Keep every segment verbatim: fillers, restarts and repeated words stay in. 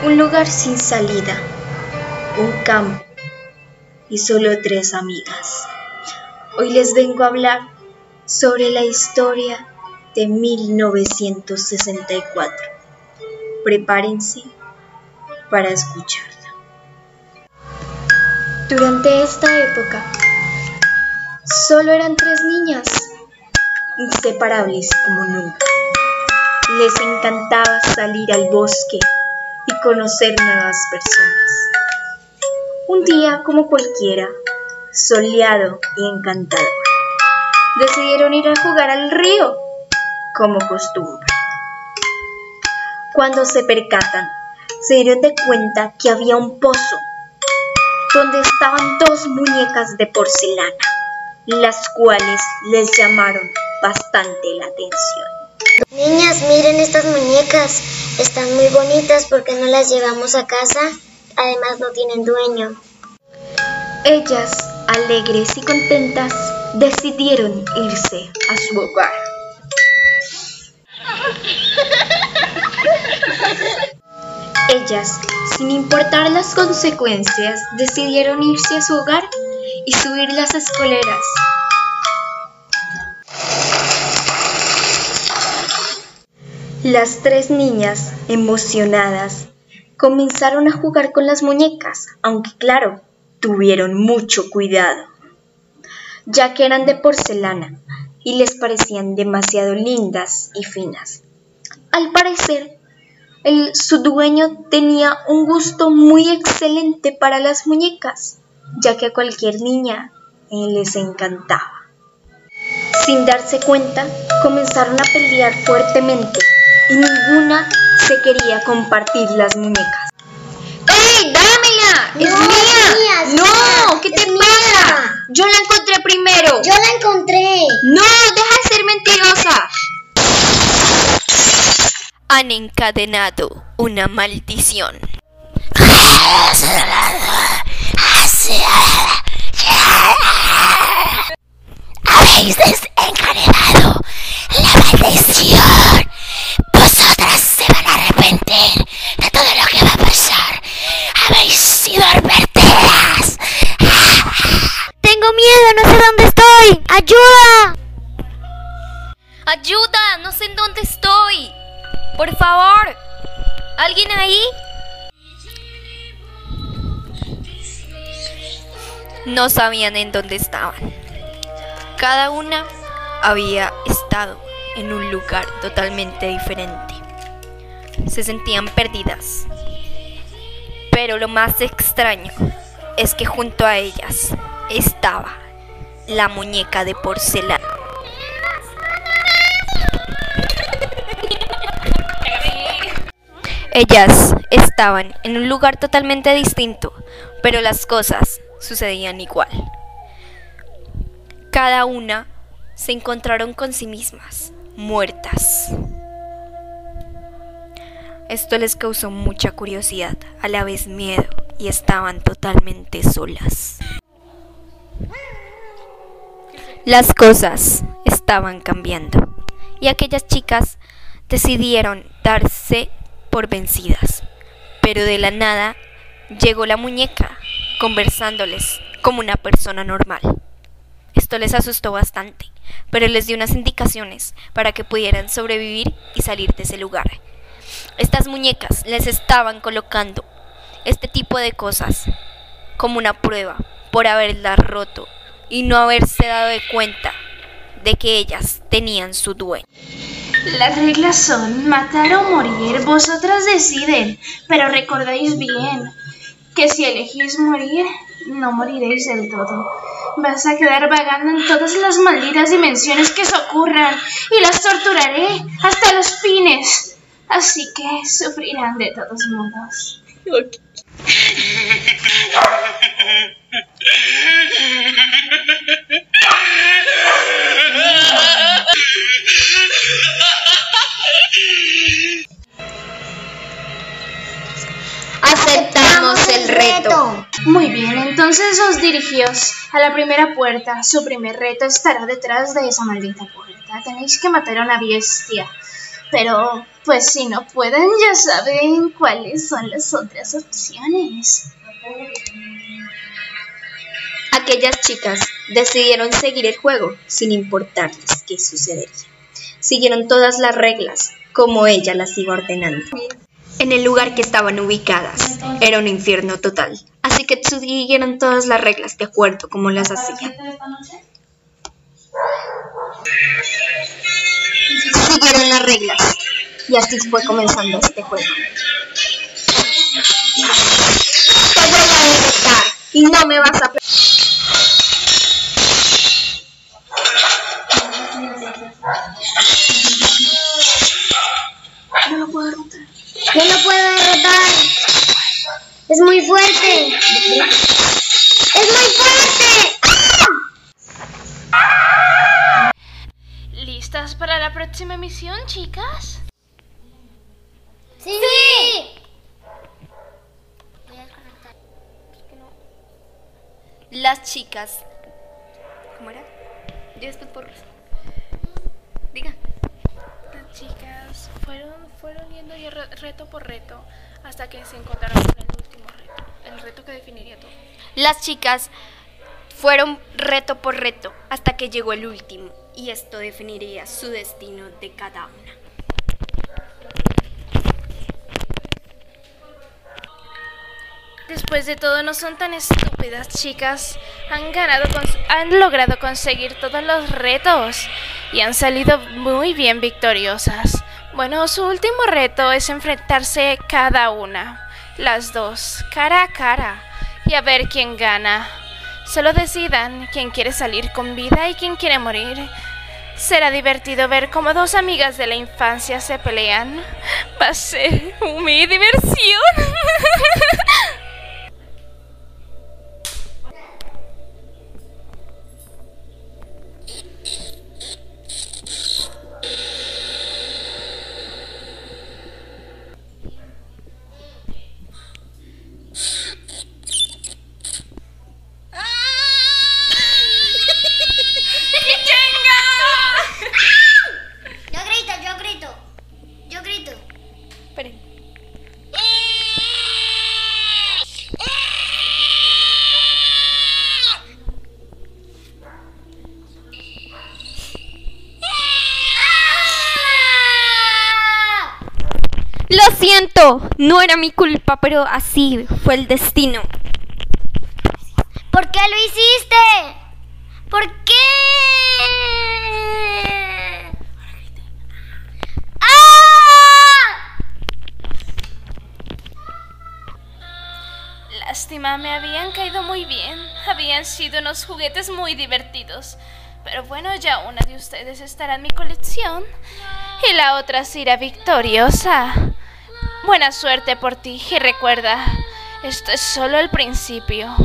Un lugar sin salida, un campo y solo tres amigas. Hoy les vengo a hablar sobre la historia de mil novecientos sesenta y cuatro. Prepárense para escucharla. Durante esta época, solo eran tres niñas, inseparables como nunca. Les encantaba salir al bosque y conocer nuevas personas. Un día como cualquiera, soleado y encantador, decidieron ir a jugar al río, como costumbre. Cuando se percatan, se dieron de cuenta que había un pozo, donde estaban dos muñecas de porcelana, las cuales les llamaron bastante la atención. Niñas, miren estas muñecas, están muy bonitas, ¿por qué no las llevamos a casa? Además no tienen dueño. Ellas, alegres y contentas, decidieron irse a su hogar. Ellas, sin importar las consecuencias, decidieron irse a su hogar y subir las escaleras. Las tres niñas, emocionadas, comenzaron a jugar con las muñecas, aunque claro, tuvieron mucho cuidado, ya que eran de porcelana y les parecían demasiado lindas y finas. Al parecer, el, su dueño tenía un gusto muy excelente para las muñecas, ya que a cualquier niña eh, les encantaba. Sin darse cuenta, comenzaron a pelear fuertemente y ninguna se quería compartir las muñecas. ¡Ey, dámela! ¡Es No, mía! mía, ¡No! mía, ¿Qué te es pasa? mía. Yo la encontré primero. Yo la encontré. ¡No! ¡Deja de ser mentirosa! Han encadenado una maldición. Habéis desencadenado la maldición. Vosotras se van a arrepentir de todo lo que va a pasar. Habéis sido advertidas. Tengo miedo, no sé dónde estoy. ¡Ayuda! ¡Ayuda! No sé en dónde estoy. Por favor. ¿Alguien ahí? No sabían en dónde estaban. Cada una había estado en un lugar totalmente diferente. Se sentían perdidas. Pero lo más extraño es que junto a ellas estaba la muñeca de porcelana. Ellas estaban en un lugar totalmente distinto, pero las cosas sucedían igual. Cada una se encontraron con sí mismas, muertas. Esto les causó mucha curiosidad, a la vez miedo, y estaban totalmente solas. Las cosas estaban cambiando, y aquellas chicas decidieron darse por vencidas, pero de la nada llegó la muñeca, conversándoles como una persona normal. Esto les asustó bastante, pero les dio unas indicaciones para que pudieran sobrevivir y salir de ese lugar. Estas muñecas les estaban colocando este tipo de cosas como una prueba por haberlas roto y no haberse dado de cuenta de que ellas tenían su dueño. Las reglas son matar o morir, vosotras deciden, pero recordéis bien que si elegís morir, no moriréis del todo. Vas a quedar vagando en todas las malditas dimensiones que os ocurran y las torturaré hasta los fines. Así que sufrirán de todos modos. Okay. Aceptamos el reto. Muy bien, entonces os dirigíos a la primera puerta. Su primer reto estará detrás de esa maldita puerta. Tenéis que matar a una bestia Pero, pues si no pueden, ya saben cuáles son las otras opciones. Aquellas chicas decidieron seguir el juego sin importarles qué sucedería. Siguieron todas las reglas como ella las iba ordenando. En el lugar que estaban ubicadas era un infierno total, así que siguieron todas las reglas de acuerdo como las hacían. Siguieron las reglas y así fue comenzando este juego. Te voy a derrotar y no me vas a... No lo puedo derrotar. Yo no puedo derrotar. Es muy fuerte. Es muy fuerte. ¡Ah! ¿Listas para la próxima misión, chicas? Sí. Las chicas... ¿Cómo era? Yo después por... Diga. Las chicas fueron, fueron yendo y re- reto por reto hasta que se encontraron con el último reto, el reto que definiría todo. Las chicas fueron reto por reto hasta que llegó el último, y esto definiría su destino de cada una. Después de todo, no son tan estúpidas, chicas. Han ganado, cons- han logrado conseguir todos los retos y han salido muy bien victoriosas. Bueno, su último reto es enfrentarse cada una, las dos, cara a cara, y a ver quién gana. Solo decidan quién quiere salir con vida y quién quiere morir. Será divertido ver cómo dos amigas de la infancia se pelean. Va a ser mi diversión. Yo grito, yo grito. Yo grito. Esperen. Lo siento, no era mi culpa, pero así fue el destino. ¿Por qué lo hiciste? ¿Por qué? ¡Ah! Lástima, me habían caído muy bien. Habían sido unos juguetes muy divertidos. Pero bueno, ya una de ustedes estará en mi colección y la otra será victoriosa. Buena suerte por ti y recuerda, esto es solo el principio.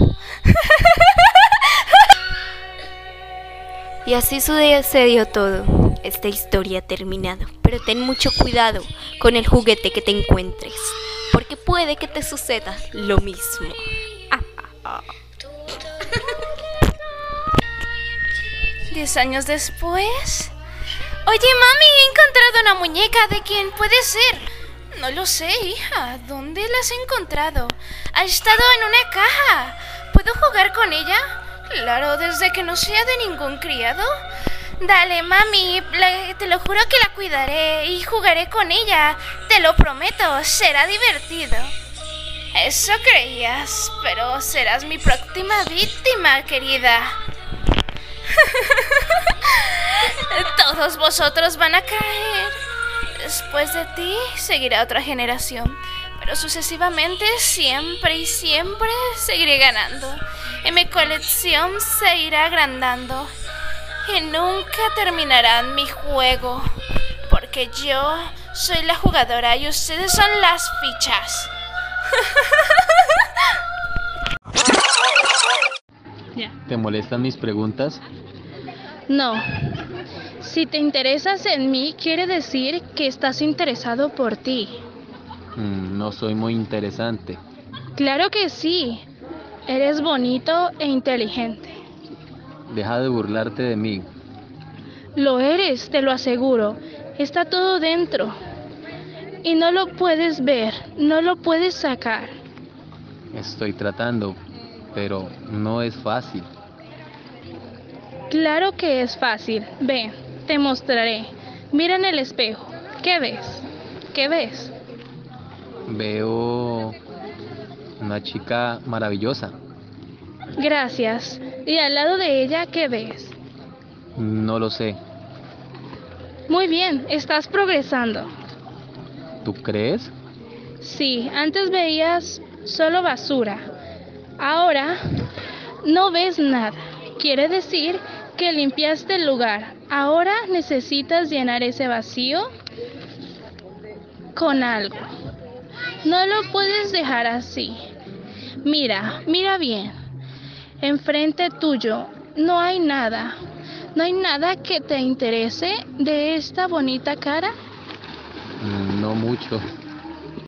Y así sucedió todo. Esta historia ha terminado. Pero ten mucho cuidado con el juguete que te encuentres, porque puede que te suceda lo mismo. Ah, ah, ah. Diez años después... Oye, mami, he encontrado una muñeca. ¿De quién puede ser? No lo sé, hija. ¿Dónde la has encontrado? Ha estado en una caja. ¿Puedo jugar con ella? Claro, desde que no sea de ningún criado. Dale, mami, la- te lo juro que la cuidaré y jugaré con ella. Te lo prometo, será divertido. Eso creías, pero serás mi próxima víctima, querida. Todos vosotros van a caer. Después de ti seguirá otra generación, pero sucesivamente siempre y siempre seguiré ganando. Y mi colección se irá agrandando y nunca terminarán mi juego, porque yo soy la jugadora y ustedes son las fichas. ¿Te molestan mis preguntas? No. Si te interesas en mí, quiere decir que estás interesado por ti. Mm, no soy muy interesante. Claro que sí. Eres bonito e inteligente. Deja de burlarte de mí. Lo eres, te lo aseguro. Está todo dentro. Y no lo puedes ver, no lo puedes sacar. Estoy tratando, pero no es fácil. Claro que es fácil. Ven, te mostraré. Mira en el espejo. ¿Qué ves? ¿Qué ves? Veo una chica maravillosa. Gracias. ¿Y al lado de ella qué ves? No lo sé. Muy bien, estás progresando. ¿Tú crees? Sí, antes veías solo basura. Ahora no ves nada. Quiere decir que limpiaste el lugar. Ahora necesitas llenar ese vacío con algo. No lo puedes dejar así. Mira, mira bien. Enfrente tuyo no hay nada. ¿No hay nada que te interese de esta bonita cara? No mucho.